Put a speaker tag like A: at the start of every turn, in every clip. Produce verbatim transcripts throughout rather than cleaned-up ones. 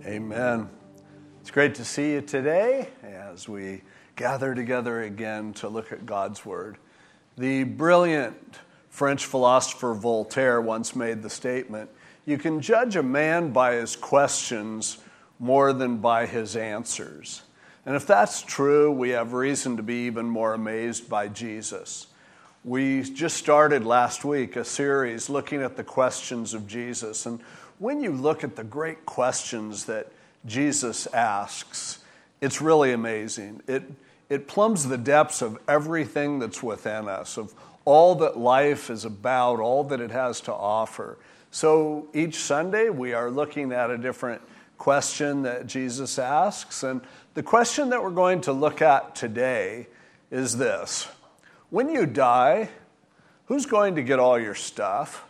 A: Amen. It's great to see you today as we gather together again to look at God's Word. The brilliant French philosopher Voltaire once made the statement, "You can judge a man by his questions more than by his answers." And if that's true, we have reason to be even more amazed by Jesus. We just started last week a series looking at the questions of Jesus. And when you look at the great questions that Jesus asks, it's really amazing. It, it plumbs the depths of everything that's within us, of all that life is about, all that it has to offer. So each Sunday we are looking at a different question that Jesus asks. And the question that we're going to look at today is this. When you die, who's going to get all your stuff?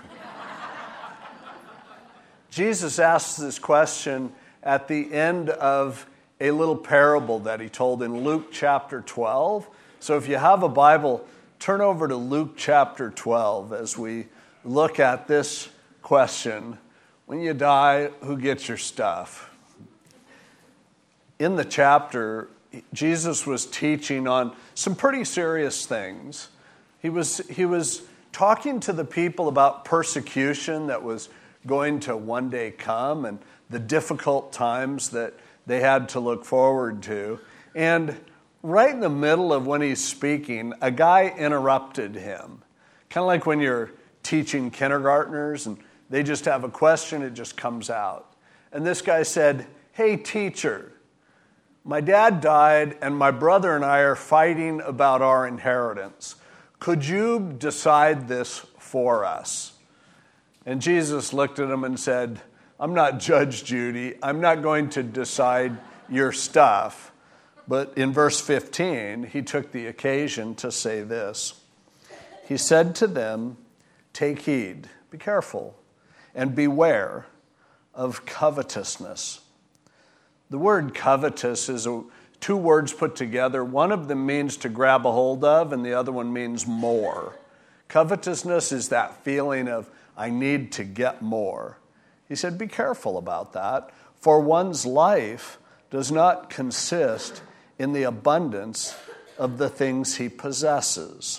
A: Jesus asks this question at the end of a little parable that he told in Luke chapter twelve. So if you have a Bible, turn over to Luke chapter twelve as we look at this question. When you die, who gets your stuff? In the chapter, Jesus was teaching on some pretty serious things. He was, he was talking to the people about persecution that was going to one day come and the difficult times that they had to look forward to. And right in the middle of when he's speaking, a guy interrupted him. Kind of like when you're teaching kindergartners and they just have a question, it just comes out. And this guy said, "Hey, teacher, my dad died and my brother and I are fighting about our inheritance. Could you decide this for us?" And Jesus looked at him and said, "I'm not Judge Judy. I'm not going to decide your stuff." But in verse fifteen, he took the occasion to say this. He said to them, "Take heed, be careful, and beware of covetousness." The word covetous is a, two words put together. One of them means to grab a hold of, and the other one means more. Covetousness is that feeling of, I need to get more. He said, be careful about that, for one's life does not consist in the abundance of the things he possesses.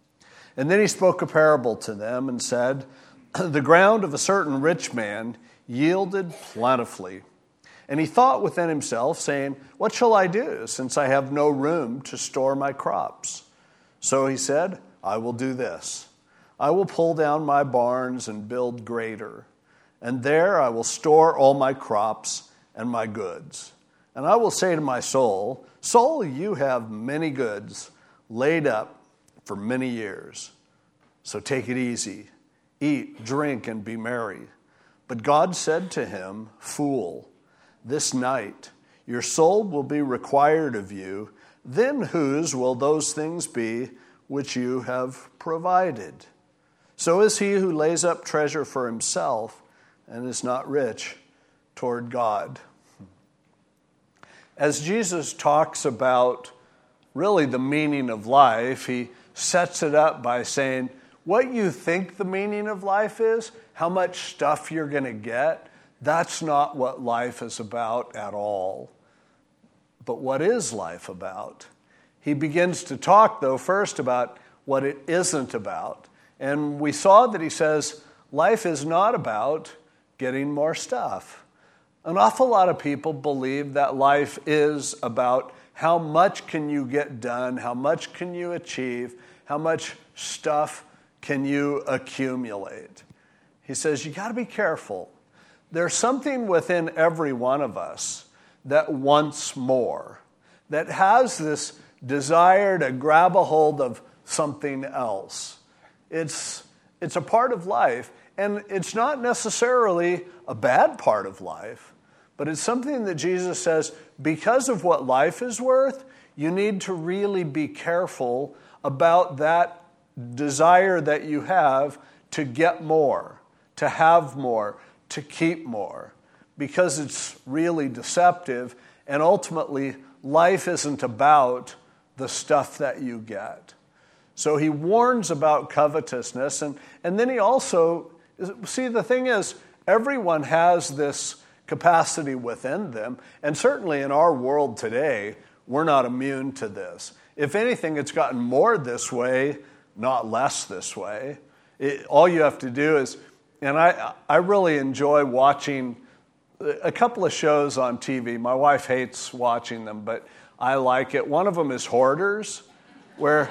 A: And then he spoke a parable to them and said, the ground of a certain rich man yielded plentifully. And he thought within himself, saying, what shall I do, since I have no room to store my crops? So he said, I will do this. I will pull down my barns and build greater, and there I will store all my crops and my goods. And I will say to my soul, soul, you have many goods laid up for many years. So take it easy, eat, drink, and be merry. But God said to him, fool, this night your soul will be required of you. Then whose will those things be which you have provided? So is he who lays up treasure for himself and is not rich toward God. As Jesus talks about really the meaning of life, he sets it up by saying, what you think the meaning of life is, how much stuff you're going to get, that's not what life is about at all. But what is life about? He begins to talk, though, first about what it isn't about. And we saw that he says, life is not about getting more stuff. An awful lot of people believe that life is about how much can you get done, how much can you achieve, how much stuff can you accumulate. He says, you got to be careful. There's something within every one of us that wants more, that has this desire to grab a hold of something else. It's, it's a part of life, and it's not necessarily a bad part of life, but it's something that Jesus says, because of what life is worth, you need to really be careful about that desire that you have to get more, to have more, to keep more, because it's really deceptive, and ultimately, life isn't about the stuff that you get. So he warns about covetousness, and, and then he also, see, the thing is, everyone has this capacity within them. And certainly in our world today, we're not immune to this. If anything, it's gotten more this way, not less this way. It, all you have to do is, and I, I really enjoy watching a couple of shows on T V. My wife hates watching them, but I like it. One of them is Hoarders, where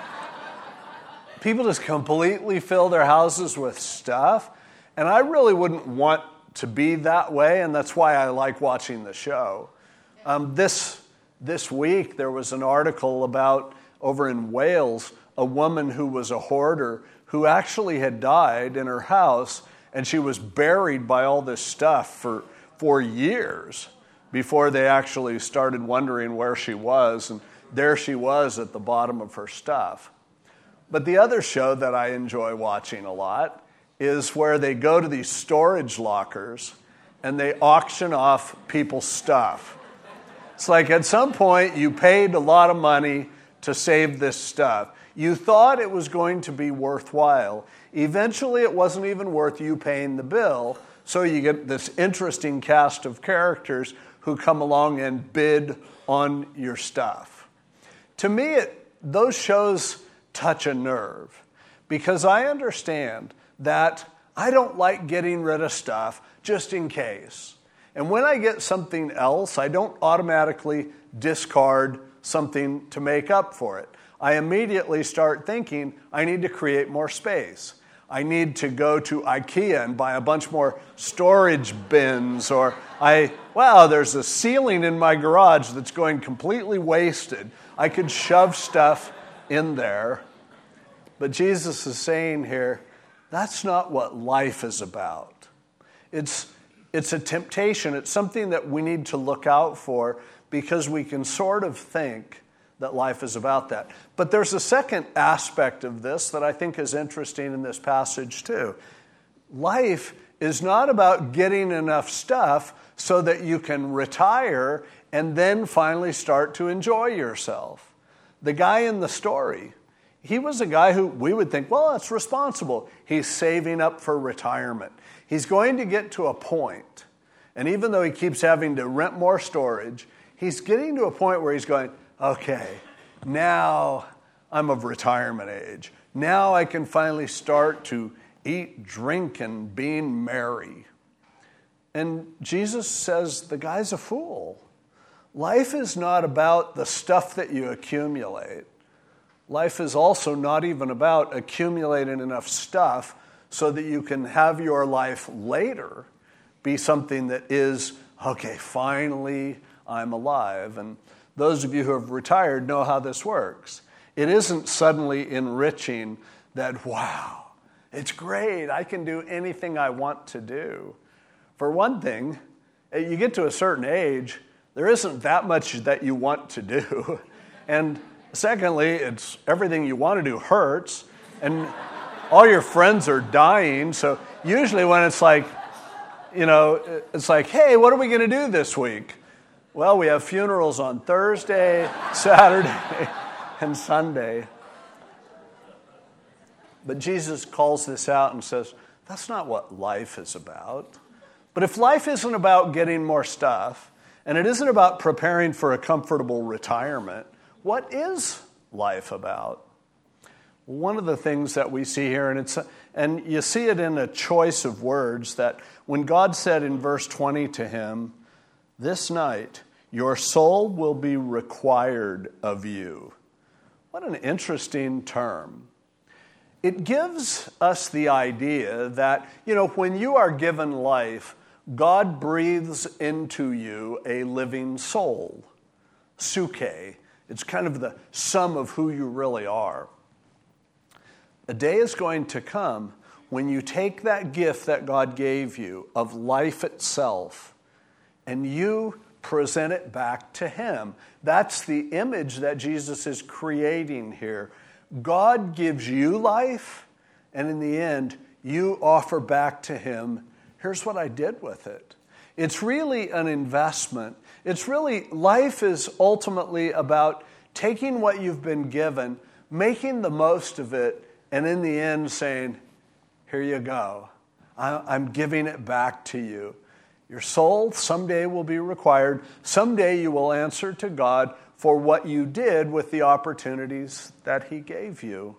A: people just completely fill their houses with stuff. And I really wouldn't want to be that way, and that's why I like watching the show. Um, this, this week, there was an article about, over in Wales, a woman who was a hoarder who actually had died in her house, and she was buried by all this stuff for, for years before they actually started wondering where she was, and there she was at the bottom of her stuff. But the other show that I enjoy watching a lot is where they go to these storage lockers and they auction off people's stuff. It's like at some point you paid a lot of money to save this stuff. You thought it was going to be worthwhile. Eventually it wasn't even worth you paying the bill, so you get this interesting cast of characters who come along and bid on your stuff. To me, it, those shows touch a nerve because I understand that I don't like getting rid of stuff just in case. And when I get something else, I don't automatically discard something to make up for it. I immediately start thinking, I need to create more space. I need to go to IKEA and buy a bunch more storage bins, or I, wow, there's a ceiling in my garage that's going completely wasted. I could shove stuff in there. But Jesus is saying here, that's not what life is about. It's, it's a temptation. It's something that we need to look out for because we can sort of think that life is about that. But there's a second aspect of this that I think is interesting in this passage too. Life is not about getting enough stuff so that you can retire and then finally start to enjoy yourself. The guy in the story, he was a guy who we would think, well, that's responsible. He's saving up for retirement. He's going to get to a point, and even though he keeps having to rent more storage, he's getting to a point where he's going, okay, now I'm of retirement age. Now I can finally start to eat, drink, and being merry. And Jesus says the guy's a fool. Life is not about the stuff that you accumulate. Life is also not even about accumulating enough stuff so that you can have your life later be something that is, okay, finally I'm alive. And those of you who have retired know how this works. It isn't suddenly enriching that, wow, it's great, I can do anything I want to do. For one thing, you get to a certain age, there isn't that much that you want to do. And secondly, it's everything you want to do hurts, and all your friends are dying. So usually when it's like, you know, it's like, hey, what are we going to do this week? Well, we have funerals on Thursday, Saturday, and Sunday. But Jesus calls this out and says, that's not what life is about. But if life isn't about getting more stuff, and it isn't about preparing for a comfortable retirement, what is life about? One of the things that we see here, and it's and you see it in a choice of words, that when God said in verse twenty to him, this night your soul will be required of you. What an interesting term. It gives us the idea that, you know, when you are given life, God breathes into you a living soul. Suke. It's kind of the sum of who you really are. A day is going to come when you take that gift that God gave you of life itself and you present it back to Him. That's the image that Jesus is creating here. God gives you life, and in the end, you offer back to Him, here's what I did with it. It's really an investment. It's really, life is ultimately about taking what you've been given, making the most of it, and in the end saying, here you go. I'm giving it back to you. Your soul someday will be required. Someday you will answer to God for what you did with the opportunities that he gave you.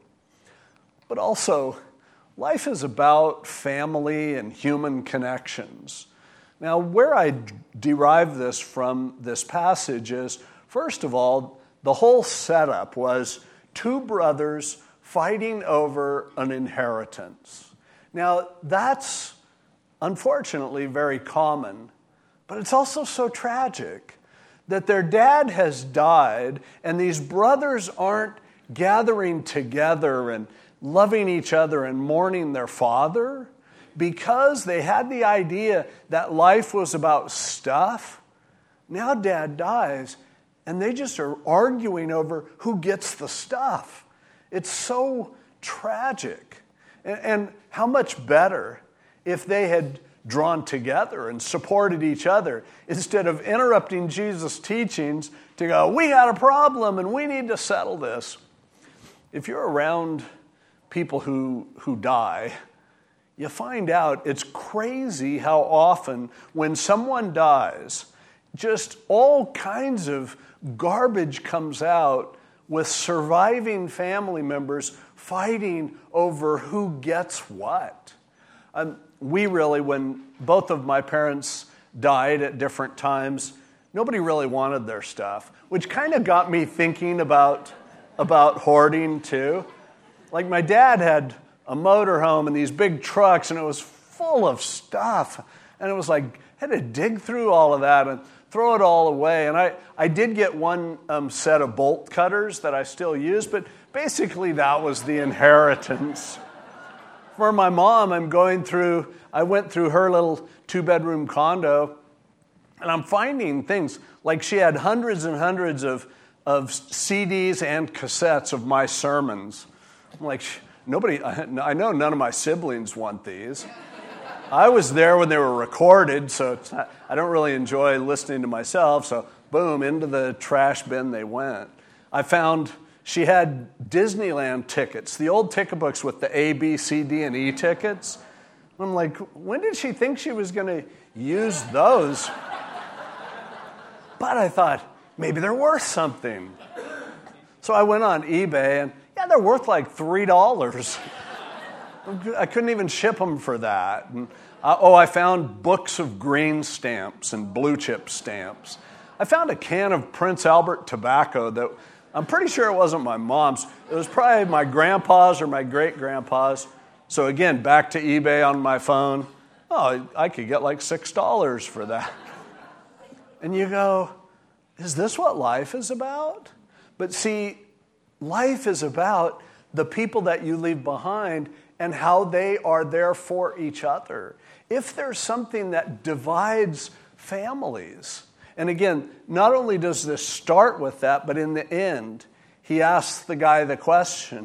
A: But also, life is about family and human connections. Now, where I derive this from this passage is, first of all, the whole setup was two brothers fighting over an inheritance. Now, that's unfortunately very common, but it's also so tragic that their dad has died and these brothers aren't gathering together and loving each other and mourning their father because they had the idea that life was about stuff. Now dad dies and they just are arguing over who gets the stuff. It's so tragic. And, and how much better if they had drawn together and supported each other instead of interrupting Jesus' teachings to go, we got a problem and we need to settle this. If you're around people who, who die, you find out it's crazy how often when someone dies, just all kinds of garbage comes out with surviving family members fighting over who gets what. Um, we really, when both of my parents died at different times, nobody really wanted their stuff, which kind of got me thinking about, about hoarding too. Like my dad had a motorhome and these big trucks and it was full of stuff. And it was like, I had to dig through all of that and throw it all away. And I, I did get one um, set of bolt cutters that I still use, but basically that was the inheritance. For my mom, I'm going through, I went through her little two-bedroom condo, and I'm finding things, like she had hundreds and hundreds of, of C Ds and cassettes of my sermons. I'm like, nobody, I know none of my siblings want these. I was there when they were recorded, so it's not, I don't really enjoy listening to myself, so boom, into the trash bin they went. I found she had Disneyland tickets, the old ticket books with the A, B, C, D, and E tickets. I'm like, when did she think she was going to use those? But I thought, maybe they're worth something. So I went on eBay, and yeah, they're worth like three dollars. I couldn't even ship them for that. And, uh, oh, I found books of green stamps and blue chip stamps. I found a can of Prince Albert tobacco that I'm pretty sure it wasn't my mom's. It was probably my grandpa's or my great-grandpa's. So again, back to eBay on my phone. Oh, I could get like six dollars for that. And you go, is this what life is about? But see, life is about the people that you leave behind and how they are there for each other. If there's something that divides families, and again, not only does this start with that, but in the end, he asks the guy the question,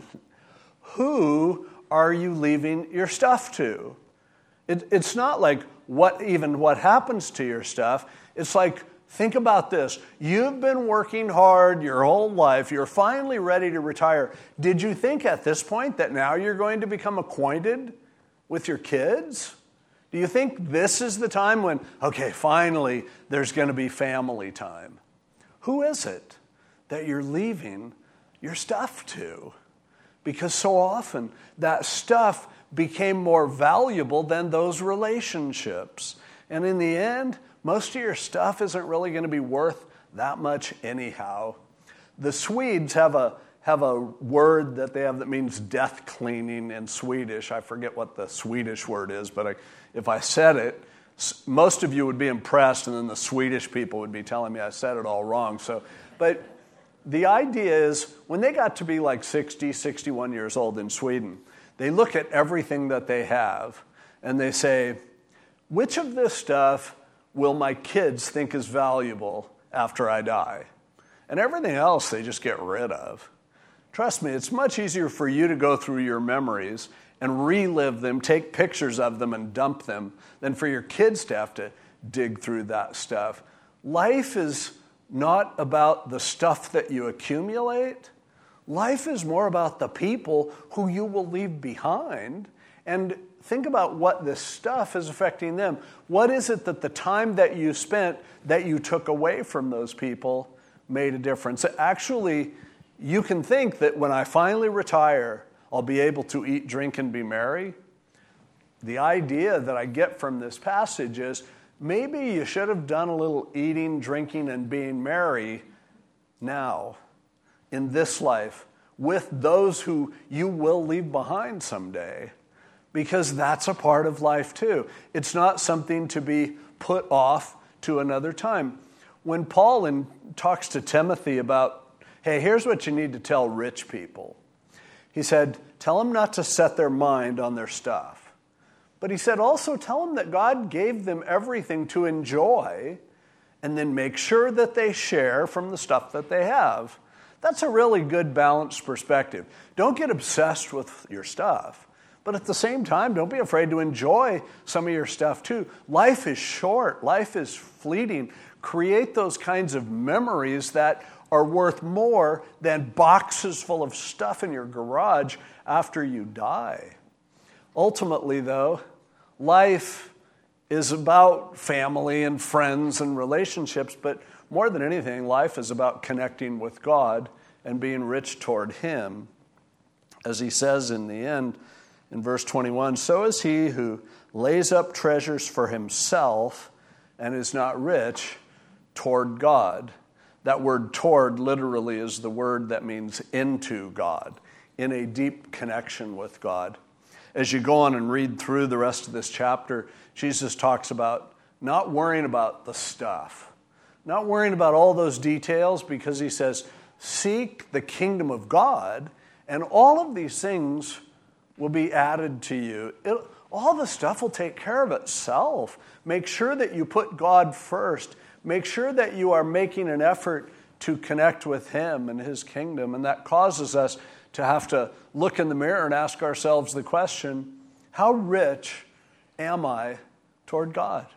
A: who are you leaving your stuff to? It, it's not like what even what happens to your stuff. It's like, think about this. You've been working hard your whole life. You're finally ready to retire. Did you think at this point that now you're going to become acquainted with your kids? Do you think this is the time when, okay, finally, there's going to be family time? Who is it that you're leaving your stuff to? Because so often that stuff became more valuable than those relationships. And in the end, most of your stuff isn't really going to be worth that much anyhow. The Swedes have a have a word that they have that means death cleaning in Swedish. I forget what the Swedish word is, but I, if I said it, most of you would be impressed, and then the Swedish people would be telling me I said it all wrong. So, but the idea is when they got to be like sixty, sixty-one years old in Sweden, they look at everything that they have, and they say, which of this stuff will my kids think is valuable after I die? And everything else they just get rid of. Trust me, it's much easier for you to go through your memories and relive them, take pictures of them and dump them, than for your kids to have to dig through that stuff. Life is not about the stuff that you accumulate. Life is more about the people who you will leave behind. And think about what this stuff is affecting them. What is it that the time that you spent, that you took away from those people, made a difference? Actually, you can think that when I finally retire, I'll be able to eat, drink, and be merry. The idea that I get from this passage is maybe you should have done a little eating, drinking, and being merry now, in this life, with those who you will leave behind someday, because that's a part of life too. It's not something to be put off to another time. When Paul in, talks to Timothy about, hey, here's what you need to tell rich people. He said, tell them not to set their mind on their stuff. But he said also tell them that God gave them everything to enjoy, and then make sure that they share from the stuff that they have. That's a really good balanced perspective. Don't get obsessed with your stuff, but at the same time, don't be afraid to enjoy some of your stuff too. Life is short. Life is fleeting. Create those kinds of memories that are worth more than boxes full of stuff in your garage after you die. Ultimately, though, life is about family and friends and relationships, but more than anything, life is about connecting with God and being rich toward Him. As he says in the end, in verse twenty-one, so is he who lays up treasures for himself and is not rich toward God. That word toward literally is the word that means into God, in a deep connection with God. As you go on and read through the rest of this chapter, Jesus talks about not worrying about the stuff, not worrying about all those details, because he says, seek the kingdom of God, and all of these things will be added to you. It, all the stuff will take care of itself. Make sure that you put God first. Make sure that you are making an effort to connect with Him and His kingdom, and that causes us to have to look in the mirror and ask ourselves the question, how rich am I toward God?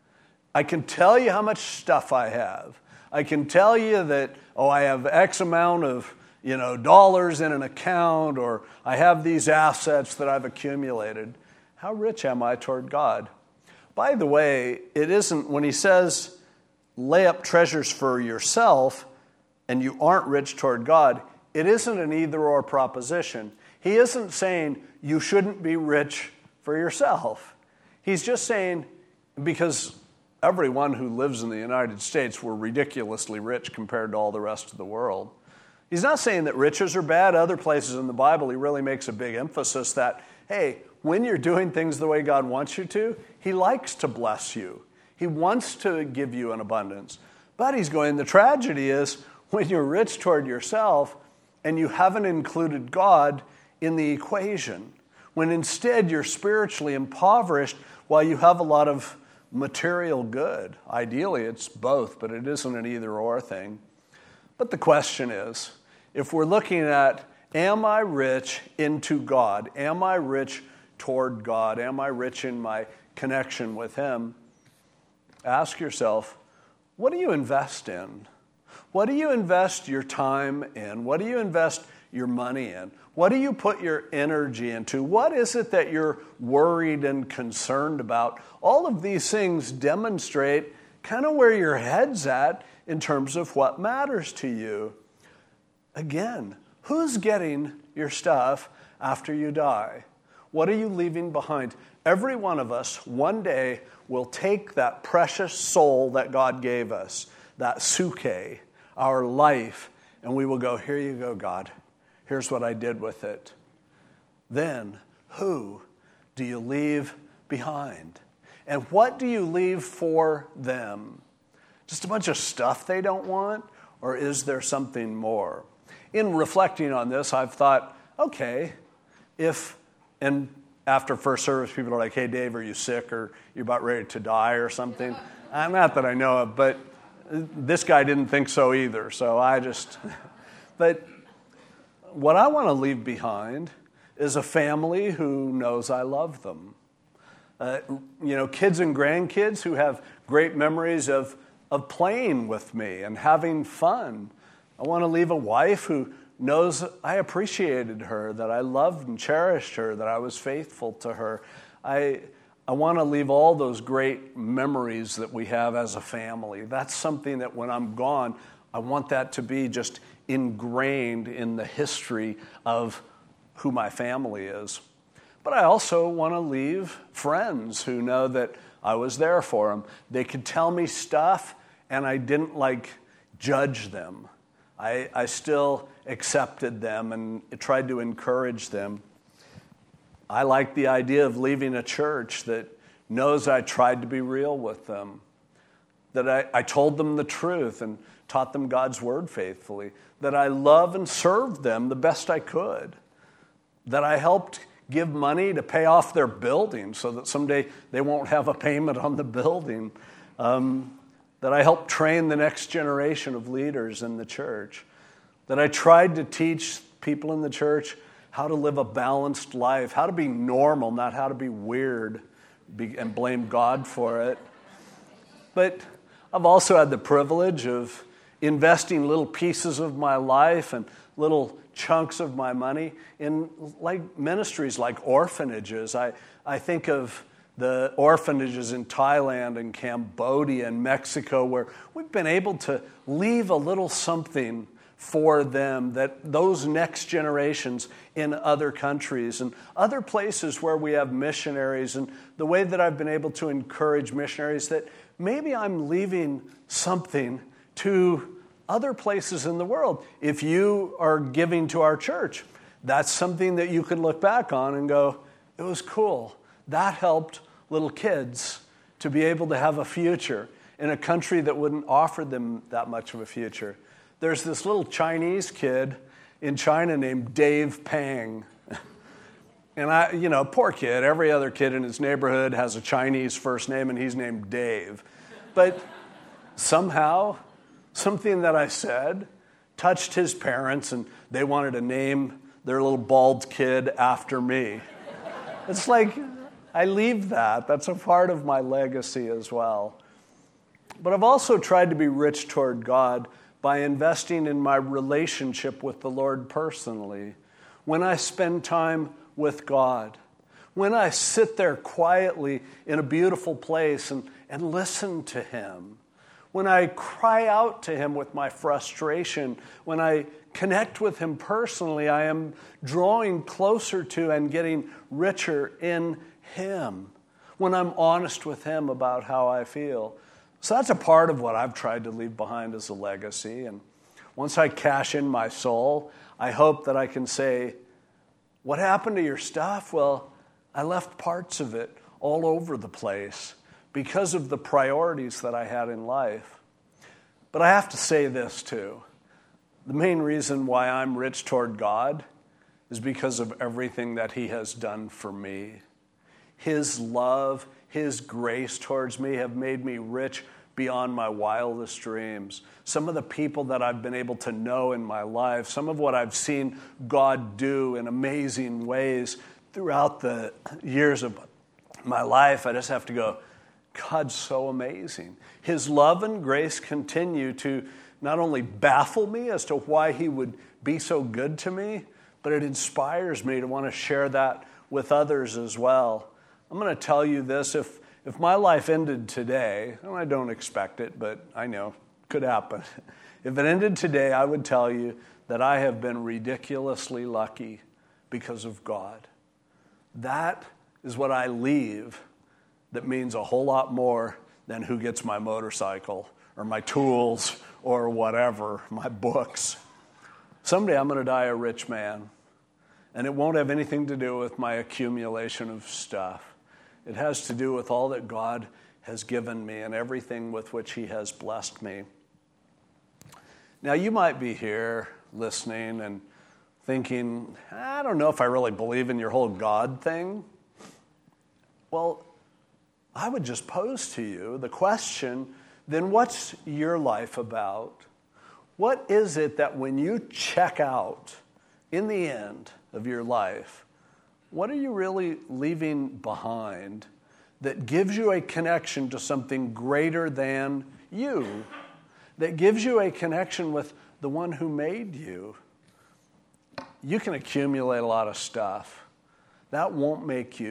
A: I can tell you how much stuff I have. I can tell you that, oh, I have X amount of, you know, dollars in an account, or I have these assets that I've accumulated. How rich am I toward God? By the way, it isn't, when he says, lay up treasures for yourself, and you aren't rich toward God, it isn't an either-or proposition. He isn't saying you shouldn't be rich for yourself. He's just saying, because everyone who lives in the United States were ridiculously rich compared to all the rest of the world. He's not saying that riches are bad. Other places in the Bible, he really makes a big emphasis that, hey, when you're doing things the way God wants you to, He likes to bless you. He wants to give you an abundance. But he's going, the tragedy is when you're rich toward yourself and you haven't included God in the equation, when instead you're spiritually impoverished while you have a lot of material good. Ideally, it's both, but it isn't an either-or thing. But the question is, if we're looking at, am I rich into God? Am I rich toward God? Am I rich in my connection with Him? Ask yourself, what do you invest in? What do you invest your time in? What do you invest your money in? What do you put your energy into? What is it that you're worried and concerned about? All of these things demonstrate kind of where your head's at in terms of what matters to you. Again, who's getting your stuff after you die? What are you leaving behind? Every one of us one day will take that precious soul that God gave us, that suke, our life, and we will go, here you go, God. Here's what I did with it. Then, who do you leave behind? And what do you leave for them? Just a bunch of stuff they don't want? Or is there something more? In reflecting on this, I've thought, okay, if, and after first service, people are like, hey, Dave, are you sick or you're about ready to die or something? Uh, not that I know of, but this guy didn't think so either. So I just, but what I want to leave behind is a family who knows I love them. Uh, you know, kids and grandkids who have great memories of, of playing with me and having fun. I want to leave a wife who knows I appreciated her, that I loved and cherished her, that I was faithful to her. I I want to leave all those great memories that we have as a family. That's something that when I'm gone, I want that to be just ingrained in the history of who my family is. But I also want to leave friends who know that I was there for them. They could tell me stuff, and I didn't like judge them. I, I still accepted them and tried to encourage them. I like the idea of leaving a church that knows I tried to be real with them, that I, I told them the truth and taught them God's word faithfully, that I love and served them the best I could, that I helped give money to pay off their building so that someday they won't have a payment on the building, um, that I helped train the next generation of leaders in the church, that I tried to teach people in the church how to live a balanced life, how to be normal, not how to be weird be, and blame God for it. But I've also had the privilege of investing little pieces of my life and little chunks of my money in like ministries like orphanages. I, I think of the orphanages in Thailand and Cambodia and Mexico where we've been able to leave a little something for them, that those next generations in other countries and other places where we have missionaries, and the way that I've been able to encourage missionaries, that maybe I'm leaving something to other places in the world. If you are giving to our church, that's something that you can look back on and go, it was cool. That helped little kids to be able to have a future in a country that wouldn't offer them that much of a future. There's this little Chinese kid in China named Dave Pang. And I, you know, poor kid. Every other kid in his neighborhood has a Chinese first name, and he's named Dave. But somehow, something that I said touched his parents, and they wanted to name their little bald kid after me. It's like, I leave that. That's a part of my legacy as well. But I've also tried to be rich toward God by investing in my relationship with the Lord personally. When I spend time with God, when I sit there quietly in a beautiful place and, and listen to Him, when I cry out to Him with my frustration, when I connect with Him personally, I am drawing closer to and getting richer in Him. When I'm honest with Him about how I feel. So that's a part of what I've tried to leave behind as a legacy. And once I cash in my soul, I hope that I can say, what happened to your stuff? Well, I left parts of it all over the place because of the priorities that I had in life. But I have to say this too. The main reason why I'm rich toward God is because of everything that He has done for me. His love, His grace towards me have made me rich beyond my wildest dreams. Some of the people that I've been able to know in my life, some of what I've seen God do in amazing ways throughout the years of my life, I just have to go, God's so amazing. His love and grace continue to not only baffle me as to why He would be so good to me, but it inspires me to want to share that with others as well. I'm going to tell you this, if if my life ended today, and I don't expect it, but I know, it could happen. If it ended today, I would tell you that I have been ridiculously lucky because of God. That is what I leave that means a whole lot more than who gets my motorcycle or my tools or whatever, my books. Someday I'm going to die a rich man, and it won't have anything to do with my accumulation of stuff. It has to do with all that God has given me and everything with which He has blessed me. Now, you might be here listening and thinking, I don't know if I really believe in your whole God thing. Well, I would just pose to you the question, then what's your life about? What is it that when you check out in the end of your life, what are you really leaving behind that gives you a connection to something greater than you, that gives you a connection with the one who made you? You can accumulate a lot of stuff. That won't make you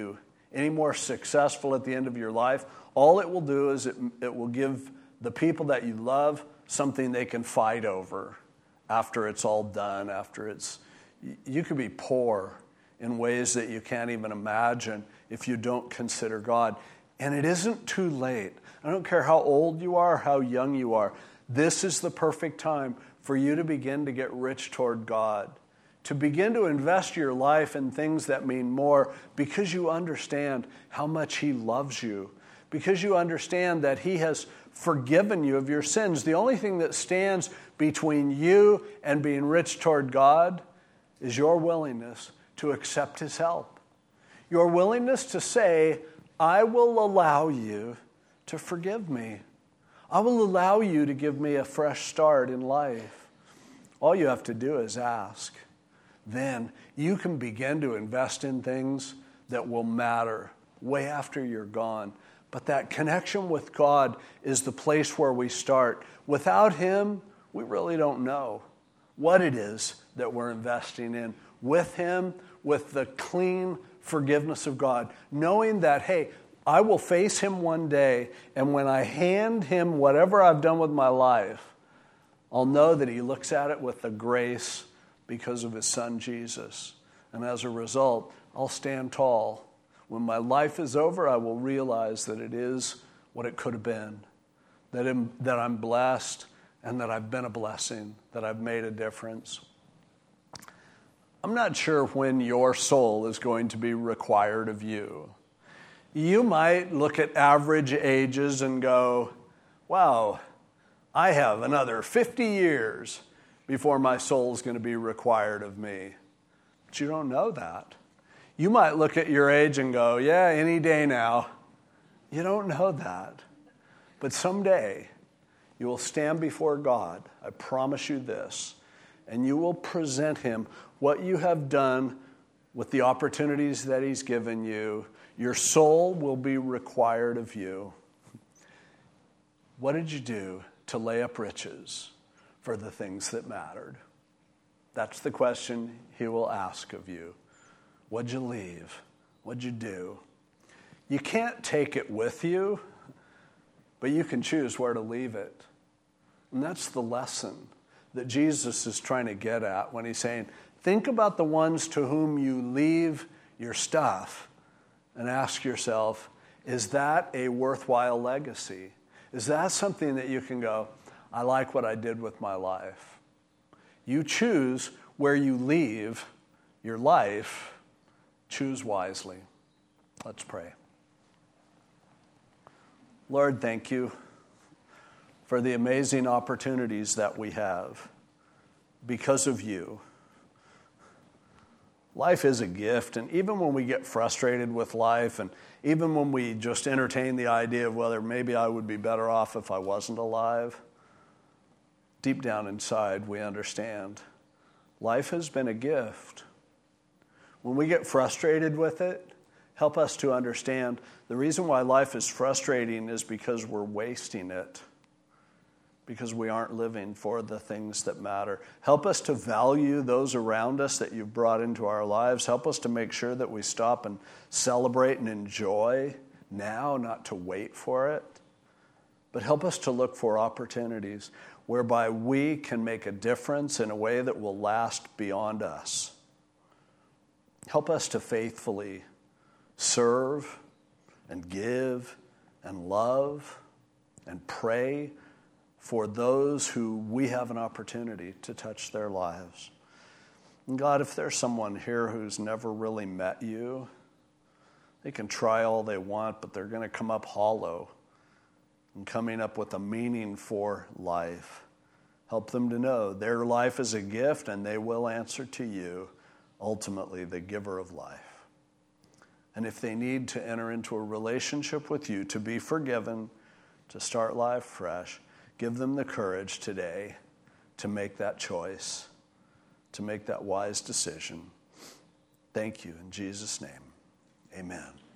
A: any more successful at the end of your life, all it will do is it, it will give the people that you love something they can fight over after it's all done, after it's, you could be poor in ways that you can't even imagine if you don't consider God. And it isn't too late. I don't care how old you are, how young you are. This is the perfect time for you to begin to get rich toward God, to begin to invest your life in things that mean more because you understand how much He loves you, because you understand that He has forgiven you of your sins. The only thing that stands between you and being rich toward God is your willingness to accept His help. Your willingness to say, I will allow you to forgive me. I will allow you to give me a fresh start in life. All you have to do is ask. Then you can begin to invest in things that will matter way after you're gone. But that connection with God is the place where we start. Without Him, we really don't know what it is that we're investing in. With Him, with the clean forgiveness of God, knowing that, hey, I will face Him one day, and when I hand Him whatever I've done with my life, I'll know that He looks at it with the grace because of His Son, Jesus. And as a result, I'll stand tall. When my life is over, I will realize that it is what it could have been, that I'm, that I'm blessed and that I've been a blessing, that I've made a difference. I'm not sure when your soul is going to be required of you. You might look at average ages and go, wow, I have another fifty years before my soul is going to be required of me. But you don't know that. You might look at your age and go, yeah, any day now. You don't know that. But someday you will stand before God, I promise you this, and you will present Him what you have done with the opportunities that He's given you. Your soul will be required of you. What did you do to lay up riches for the things that mattered? That's the question He will ask of you. What'd you leave? What'd you do? You can't take it with you, but you can choose where to leave it. And that's the lesson that Jesus is trying to get at when He's saying, think about the ones to whom you leave your stuff and ask yourself, is that a worthwhile legacy? Is that something that you can go, I like what I did with my life? You choose where you leave your life. Choose wisely. Let's pray. Lord, thank you for the amazing opportunities that we have because of you. Life is a gift, and even when we get frustrated with life, and even when we just entertain the idea of whether maybe I would be better off if I wasn't alive, deep down inside we understand life has been a gift. When we get frustrated with it, help us to understand the reason why life is frustrating is because we're wasting it, because we aren't living for the things that matter. Help us to value those around us that you've brought into our lives. Help us to make sure that we stop and celebrate and enjoy now, not to wait for it. But help us to look for opportunities whereby we can make a difference in a way that will last beyond us. Help us to faithfully serve and give and love and pray for those who we have an opportunity to touch their lives. And God, if there's someone here who's never really met you, they can try all they want, but they're going to come up hollow and coming up with a meaning for life. Help them to know their life is a gift and they will answer to you, ultimately the giver of life. And if they need to enter into a relationship with you, to be forgiven, to start life fresh, give them the courage today to make that choice, to make that wise decision. Thank you in Jesus' name. Amen.